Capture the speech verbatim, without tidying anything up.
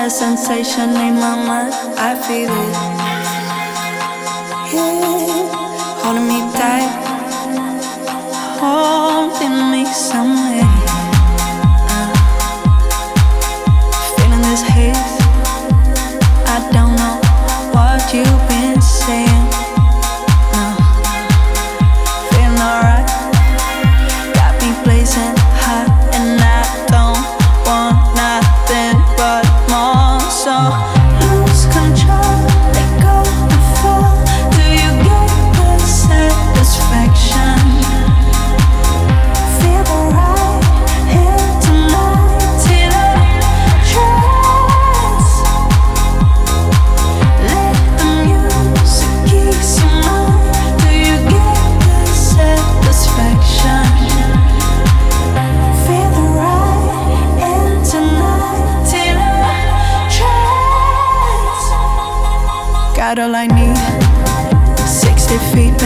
a sensation in my mind, I feel it. Yeah, holding me tight, holding me somewhere. Uh, feeling this haze, I don't know what you've been saying. No, feeling alright, got me blazing hot, and I don't want nothing but more. So lose control, let go and fall. Do you get the satisfaction? Feel the right here tonight till I trance. Let the music ease your mind. Do you get the satisfaction? Feel the right in tonight till I trance. Got all I need, sixty feet